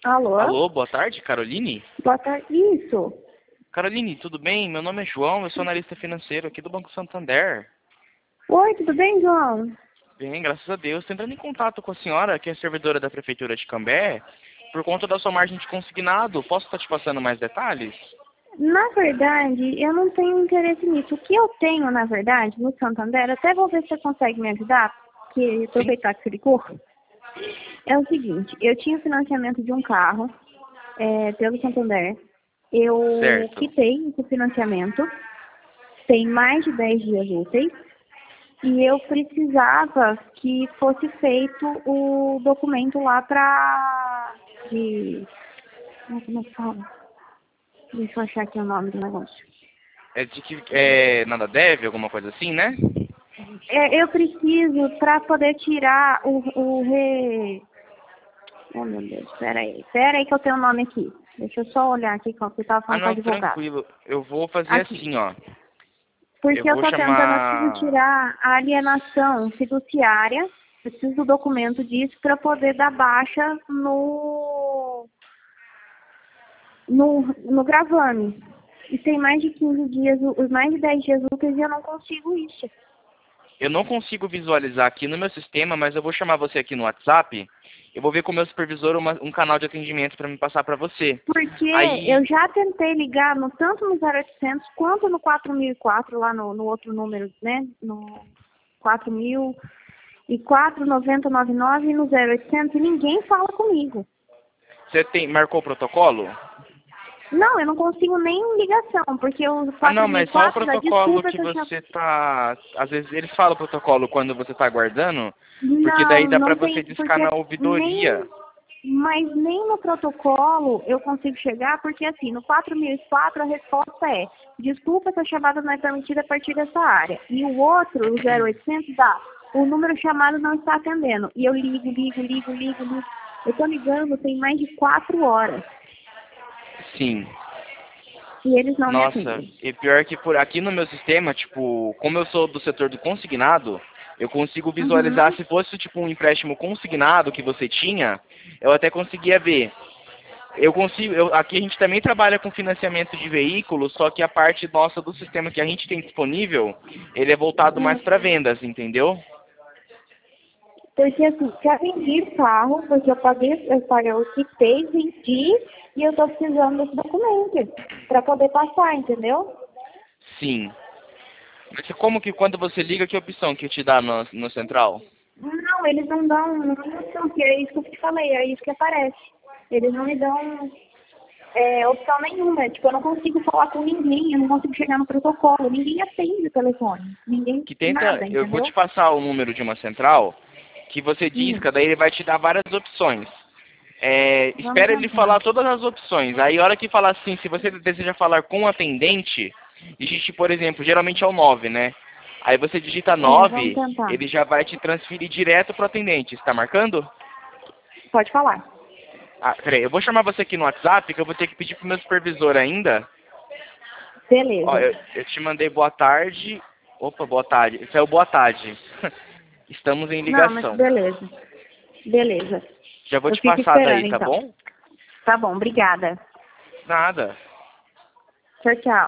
Alô? Alô, boa tarde, Caroline? Boa tarde. Isso. Caroline, tudo bem? Meu nome é João, eu sou analista financeiro aqui do Banco Santander. Oi, tudo bem, João? Bem, graças a Deus. Tô entrando em contato com a senhora, que é servidora da Prefeitura de Cambé, por conta da sua margem de consignado. Posso estar te passando mais detalhes? Na verdade, eu não tenho interesse nisso. O que eu tenho, na verdade, no Santander, até vou ver se você consegue me ajudar, que Sim, aproveitar que você ligou, é o seguinte, eu tinha financiamento de um carro pelo Santander. Eu certo. quitei esse financiamento, tem mais de 10 dias úteis, e eu precisava que fosse feito o documento lá como é que fala? Deixa eu achar aqui o nome do negócio. É de que é, nada deve, alguma coisa assim, né? Eu preciso para poder tirar o re... Oh, meu Deus, pera aí que eu tenho o nome aqui. Deixa eu só olhar aqui qual que eu estava Ah, falando com o não, advogado. tranquilo. Eu vou fazer Aqui. assim, ó. Eu Porque eu vou estou tentando assim chamar... tirar a alienação fiduciária. Eu preciso do documento disso para poder dar baixa no gravame. E tem mais de 15 dias, mais de 10 dias úteis e eu não consigo isso. Eu não consigo visualizar aqui no meu sistema, mas eu vou chamar você aqui no WhatsApp. Eu vou ver com o meu supervisor um canal de atendimento para me passar para você. Porque Aí, eu já tentei ligar tanto no 0800 quanto no 4004, lá no outro número, né? No 4004 9099 e no 0800 e ninguém fala comigo. você marcou o protocolo? Não, eu não consigo nem ligação, porque o Ah, não, mas só o 4004 dá protocolo desculpa que que eu chamo. você tá... Às vezes eles falam o protocolo quando você tá aguardando, porque Não, daí dá para não você tem, discar porque na ouvidoria. nem, mas nem no protocolo eu consigo chegar, porque assim, no 4004 a resposta é: desculpa, essa chamada não é permitida a partir dessa área. E o outro, o 0800, dá: o número chamado não está atendendo. E eu ligo. Eu tô ligando tem mais de 4 horas Sim. e eles não me Nossa, atendem. e pior que por aqui no meu sistema, tipo, como eu sou do setor do consignado, eu consigo visualizar Uhum. se fosse tipo um empréstimo consignado que você tinha, eu até conseguia ver. Eu consigo, aqui a gente também trabalha com financiamento de veículos, só que a parte nossa do sistema que a gente tem disponível, ele é voltado mais para vendas, entendeu? Porque assim, já vendi o carro, porque eu paguei o quitei, vendi, e eu tô precisando desse documento para poder passar, entendeu? Sim. Mas como que quando você liga, que opção que te dá no central? Não, eles não dão, não opção, que é isso que eu te falei, é isso que aparece. Eles não me dão opção nenhuma, tipo, eu não consigo falar com ninguém, eu não consigo chegar no protocolo, ninguém atende o telefone, ninguém, Que tenta, nada, eu vou entendeu? te passar o número de uma central, que você Hum, disca, daí ele vai te dar várias opções. É, vamos espera ele tentar. falar todas as opções. Aí, a hora que falar assim, se você deseja falar com o atendente, digite, por exemplo, geralmente é o 9, né? Aí você digita Vamos 9, tentar. ele já vai te transferir direto pro atendente. Está marcando? Pode falar. Ah, peraí, eu vou chamar você aqui no WhatsApp, que eu vou ter que pedir pro meu supervisor ainda. Ó, Beleza. eu te mandei boa tarde. Opa, boa tarde. Isso é o boa tarde. Estamos em Não, mas ligação. beleza. Beleza. Já vou Eu te fico passar daí, esperando, tá então. bom? Tá bom, obrigada. Nada. Tchau, tchau.